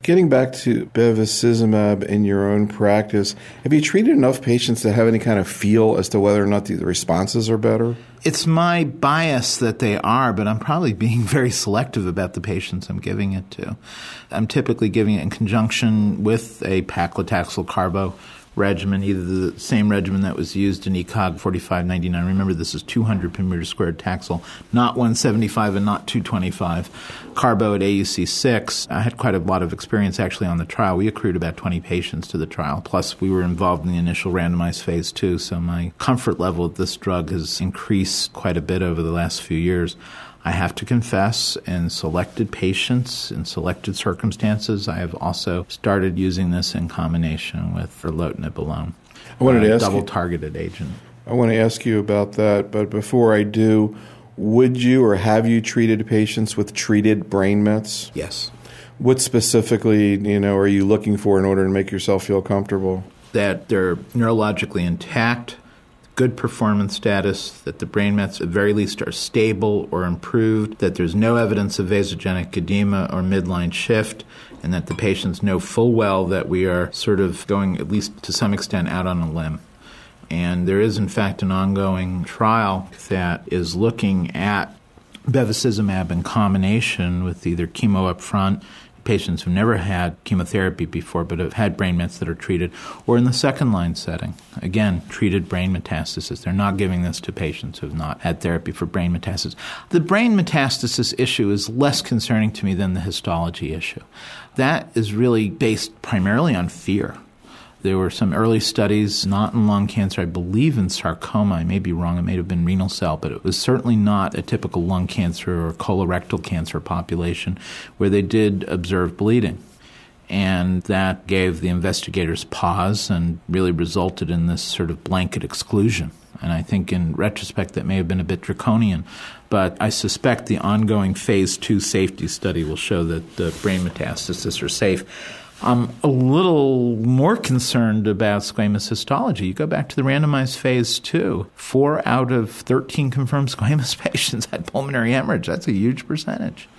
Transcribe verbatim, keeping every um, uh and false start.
Getting back to bevacizumab in your own practice, have you treated enough patients to have any kind of feel as to whether or not the responses are better? It's my bias that they are, but I'm probably being very selective about the patients I'm giving it to. I'm typically giving it in conjunction with a paclitaxel carbo regimen, either the same regimen that was used in E C O G forty-five ninety-nine. Remember, this is two hundred per meter squared Taxol, not one seventy-five and not two twenty-five. Carbo at A U C six. I had quite a lot of experience actually on the trial. We accrued about twenty patients to the trial. Plus, we were involved in the initial randomized phase two, so my comfort level with this drug has increased quite a bit over the last few years. I have to confess, in selected patients, in selected circumstances, I have also started using this in combination with erlotinib alone. I wanted to a ask double-targeted agent. I want to ask you about that, but before I do, would you or have you treated patients with treated brain mets? Yes. What specifically, you know, are you looking for in order to make yourself feel comfortable? That they're neurologically intact, good performance status, that the brain mets at very least are stable or improved, that there's no evidence of vasogenic edema or midline shift, and that the patients know full well that we are sort of going, at least to some extent, out on a limb. And there is, in fact, an ongoing trial that is looking at bevacizumab in combination with either chemo up front, patients who never had chemotherapy before but have had brain mets that are treated, or in the second-line setting, again, treated brain metastasis. They're not giving this to patients who have not had therapy for brain metastasis. The brain metastasis issue is less concerning to me than the histology issue. That is really based primarily on fear. There were some early studies, not in lung cancer, I believe in sarcoma. I may be wrong. It may have been renal cell, but it was certainly not a typical lung cancer or colorectal cancer population where they did observe bleeding. And that gave the investigators pause and really resulted in this sort of blanket exclusion. And I think in retrospect that may have been a bit draconian. But I suspect the ongoing phase two safety study will show that the brain metastases are safe. I'm a little more concerned about squamous histology. You go back to the randomized phase two, four out of thirteen confirmed squamous patients had pulmonary hemorrhage. That's a huge percentage.